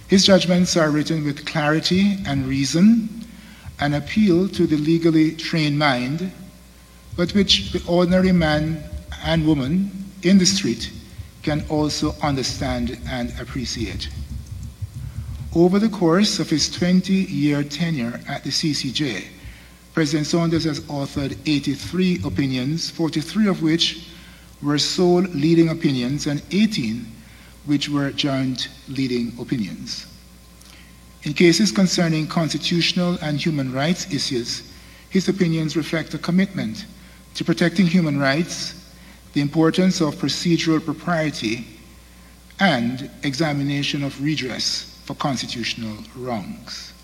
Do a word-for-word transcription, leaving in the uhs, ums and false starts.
His judgments are written with clarity and reason, an appeal to the legally trained mind, but which the ordinary man and woman in the street can also understand and appreciate. Over the course of his twenty-year tenure at the C C J, President Saunders has authored eighty-three opinions, forty-three of which were sole leading opinions and eighteen which were joint leading opinions. In cases concerning constitutional and human rights issues, his opinions reflect a commitment to protecting human rights, the importance of procedural propriety, and examination of redress for constitutional wrongs.